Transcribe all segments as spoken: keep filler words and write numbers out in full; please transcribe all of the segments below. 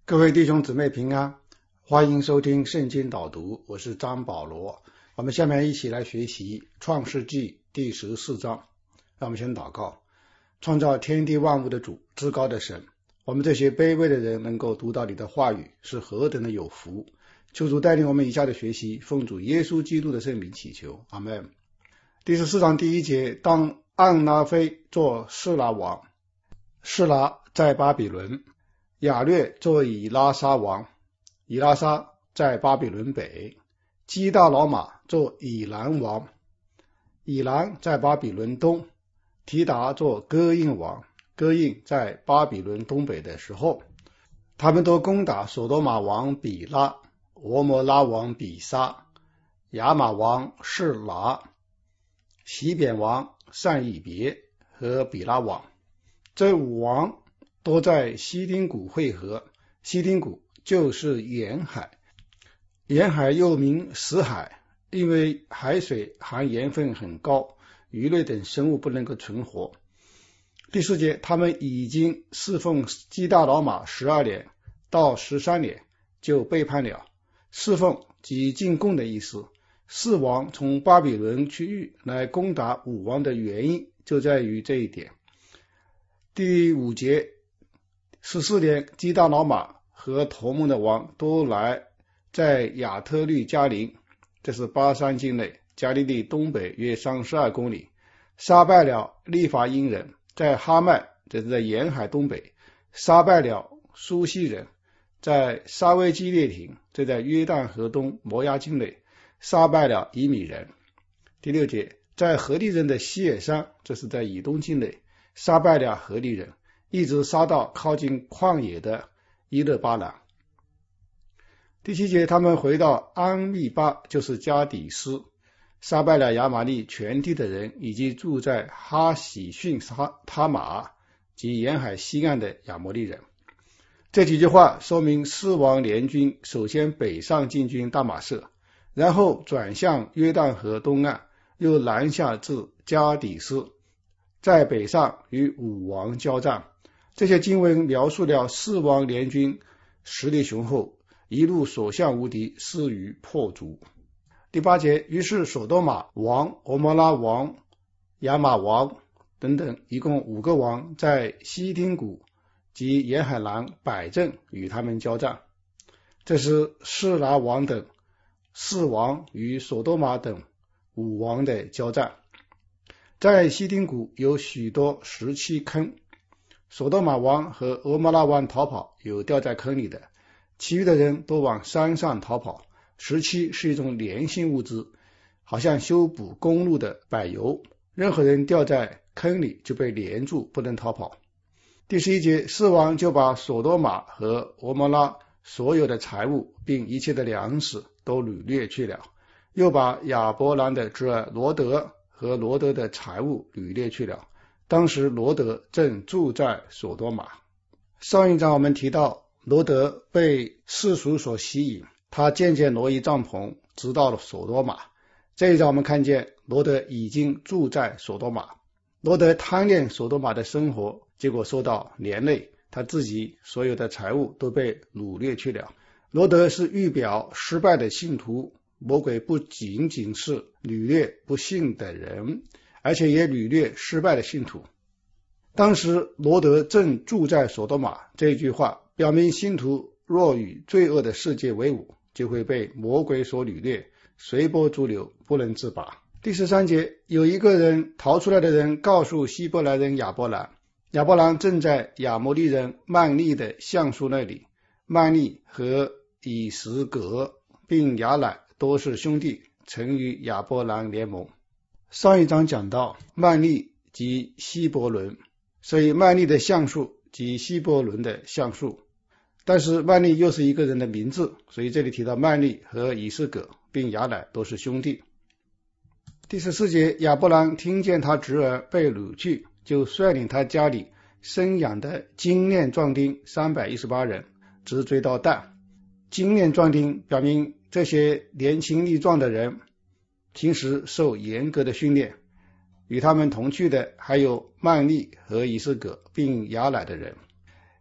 各位弟兄姊妹平安，欢迎收听圣经导读，我是张保罗。我们下面一起来学习创世纪第十四章。让我们先祷告。创造天地万物的主，至高的神，我们这些卑微的人能够读到你的话语，是何等的有福。求主带领我们以下的学习，奉主耶稣基督的圣名祈求，阿们。第十四章第一节，当暗拉非做示拉王，示拉在巴比伦，亚略做以拉沙王，以拉沙在巴比伦北，基大老马做以兰王，以兰在巴比伦东，提达做哥印王，哥印在巴比伦东北的时候，他们都攻打索多玛王比拉、俄摩拉王比沙、亚玛王示拿、西扁王善以别和比拉王。这五王都在西丁谷会合，西丁谷就是盐海，盐海又名死海，因为海水含盐分很高，鱼类等生物不能够存活。第四节，他们已经侍奉基大老马十二年到十三年，就背叛了。侍奉即进贡的意思。四王从巴比伦区域来攻打五王的原因就在于这一点。第五节，十四年，基大老马和同盟的王都来在亚特律加林，这是巴山境内，加利利东北约三十二公里，杀败了利法因人，在哈麦，这是在沿海东北，杀败了苏西人，在沙威基列亭，这在约旦河东摩押境内，杀败了以米人。第六节，在何利人的西尔山，这是在以东境内，杀败了何利人，一直杀到靠近旷野的伊勒巴兰。第七节，他们回到安密巴，就是加底斯，杀败了亚玛利全地的人，以及住在哈喜逊他玛及沿海西岸的亚摩利人。这几句话说明四王联军首先北上进军大马色，然后转向约旦河东岸，又南下至加底斯，在北上与五王交战。这些经文描述了四王联军实力雄厚，一路所向无敌，势于破竹。第八节，于是索多玛王、俄摩拉王、亚玛王等等一共五个王在西丁谷及沿海南摆阵与他们交战。这是示拿王等四王与索多玛等五王的交战。在西丁谷有许多石砌坑，索多玛王和俄摩拉王逃跑，有掉在坑里的，其余的人都往山上逃跑。石漆是一种粘性物质，好像修补公路的柏油，任何人掉在坑里就被粘住，不能逃跑。第十一节，四王就把索多玛和俄摩拉所有的财物并一切的粮食都掳掠去了，又把亚伯兰的侄儿罗德和罗德的财物掳掠去了。当时罗德正住在索多玛。上一章我们提到罗德被世俗所吸引，他渐渐挪移帐篷，直到了索多玛。这一章我们看见罗德已经住在索多玛。罗德贪恋索多玛的生活，结果受到连累，他自己所有的财物都被掳掠去了。罗德是预表失败的信徒，魔鬼不仅仅是掳掠不信的人，而且也掳掠失败的信徒。当时罗德正住在索多玛，这一句话表明信徒若与罪恶的世界为伍，就会被魔鬼所掳掠，随波逐流，不能自拔。第十三节，有一个人逃出来的人告诉希伯来人亚伯兰，亚伯兰正在亚摩利人曼利的橡树那里，曼利和以实革并亚乃都是兄弟，曾与亚伯兰联盟。上一章讲到曼利及希伯伦，所以曼利的橡树及希伯伦的橡树，但是曼利又是一个人的名字，所以这里提到曼利和以实革并亚乃都是兄弟。第十四节，亚伯兰听见他侄儿被掳去，就率领他家里生养的精练壮丁三百一十八人，直追到但。精练壮丁表明这些年轻力壮的人平时受严格的训练，与他们同去的还有曼利和以实革并亚乃的人。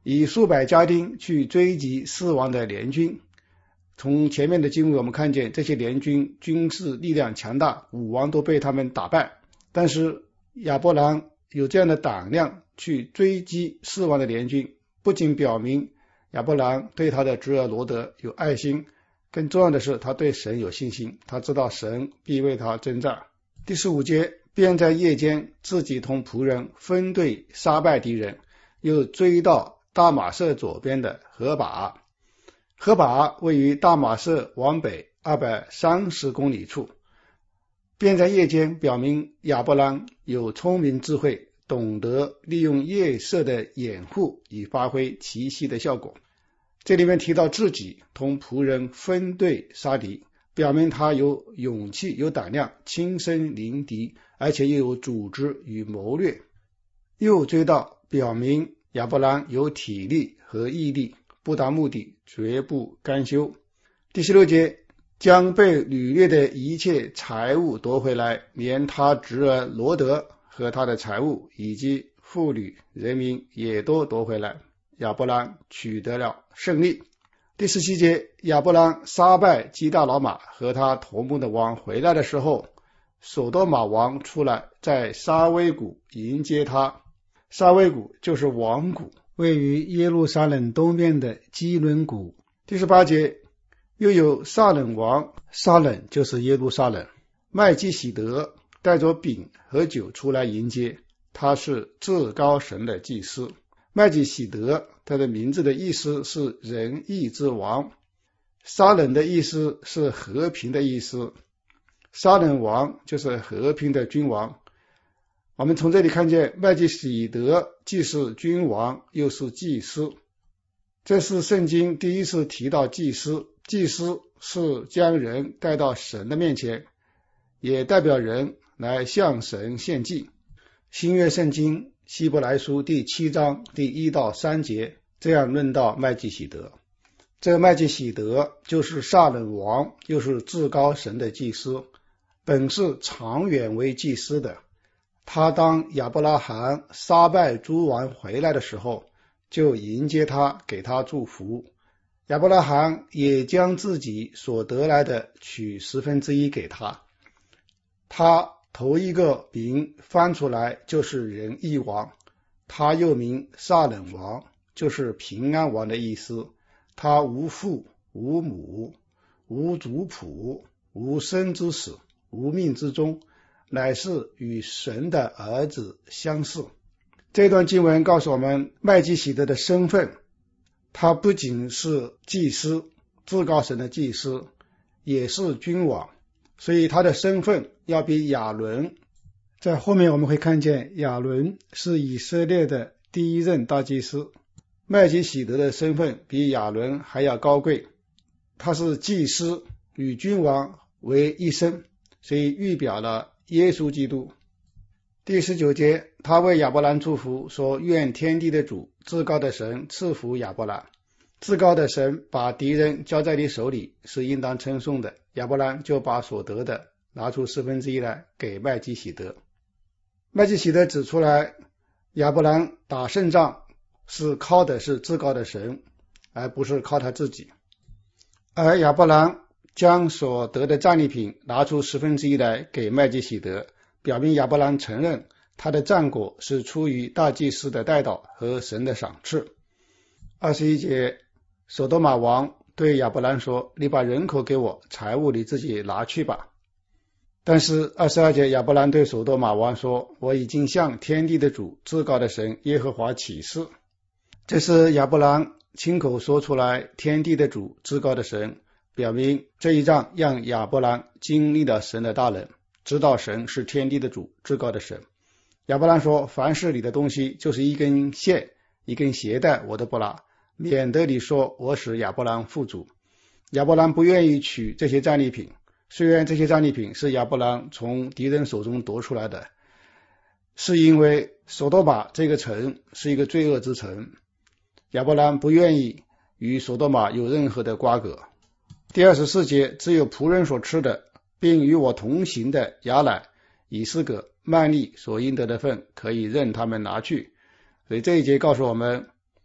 以数百家丁去追击四王的联军。从前面的经文我们看见，这些联军军事力量强大，武王都被他们打败，但是亚伯兰有这样的胆量去追击四王的联军，不仅表明亚伯兰对他的侄儿罗德有爱心，更重要的是他对神有信心，他知道神必为他征战。第十五节，便在夜间自己同仆人分队杀败敌人，又追到大马色左边的何拔。何拔位于大马色往北二百三十公里处。便在夜间表明亚伯兰有聪明智慧，懂得利用夜色的掩护以发挥奇袭的效果。这里面提到自己同仆人分队杀敌，表明他有勇气有胆量亲身临敌，而且又有组织与谋略。又追到表明亚伯兰有体力和毅力，不达目的绝不甘休。第十六节，将被掳掠的一切财物夺回来，连他侄儿罗德和他的财物以及妇女人民也都夺回来。亚伯兰取得了胜利。第十七节，亚伯兰杀败基大老马和他同盟的王回来的时候，索多玛王出来在沙威谷迎接他。沙威谷就是王谷，位于耶路撒冷东边的基伦谷。第十八节，又有撒冷王，撒冷就是耶路撒冷，麦基洗德带着饼和酒出来迎接，他是至高神的祭司。麦基洗德他的名字的意思是仁义之王，撒冷的意思是和平的意思，撒冷王就是和平的君王。我们从这里看见麦基洗德既是君王又是祭司，这是圣经第一次提到祭司。祭司是将人带到神的面前，也代表人来向神献祭。新约圣经希伯来书第七章第一到三节这样论到麦基洗德。这个麦基洗德就是撒冷王，又是至高神的祭司，本是长远为祭司的。他当亚伯拉罕杀败诸王回来的时候，就迎接他，给他祝福。亚伯拉罕也将自己所得来的取十分之一给他。他头一个饼翻出来就是仁义王，他又名撒冷王，就是平安王的意思。他无父无母无族谱无生之始无命之终，乃是与神的儿子相似。这段经文告诉我们麦基洗德的身份，他不仅是祭司，至高神的祭司，也是君王，所以他的身份要比亚伦，在后面我们会看见亚伦是以色列的第一任大祭司，麦基洗德的身份比亚伦还要高贵，他是祭司与君王为一身，所以预表了耶稣基督。第十九节，他为亚伯兰祝福，说愿天地的主至高的神赐福亚伯兰。至高的神把敌人交在你手里是应当称颂的，亚伯兰就把所得的拿出四分之一来给麦基洗德。麦基洗德指出来，亚伯兰打胜仗是靠的是至高的神，而不是靠他自己。而亚伯兰将所得的战利品拿出十分之一来给麦基洗德，表明亚伯兰承认他的战果是出于大祭司的代祷和神的赏赐。二十一节，索多玛王对亚伯兰说，你把人口给我，财物你自己拿去吧。但是二十二节，亚伯兰对索多玛王说，我已经向天地的主至高的神耶和华起誓。这是亚伯兰亲口说出来，天地的主至高的神，表明这一仗让亚伯兰经历了神的大能，知道神是天地的主至高的神。亚伯兰说，凡是你的东西，就是一根线一根鞋带我都不拿，免得你说我使亚伯兰富足。亚伯兰不愿意取这些战利品，虽然这些战利品是亚伯兰从敌人手中夺出来的，是因为索多玛这个城是一个罪恶之城，亚伯兰不愿意与索多玛有任何的瓜葛。第二十四节，只有仆人所吃的，并与我同行的亚乃、以斯革、曼利所应得的份，可以任他们拿去。所以这一节告诉我们，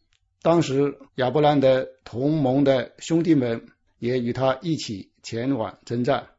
当时亚伯兰的同盟的兄弟们也与他一起前往征战。